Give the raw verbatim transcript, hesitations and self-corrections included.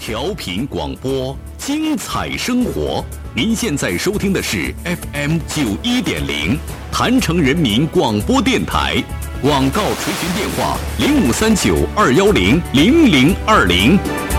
调频广播，精彩生活。您现在收听的是 F M 九一点零，坛城人民广播电台。广告垂询电话：零五三九二幺零零零二零。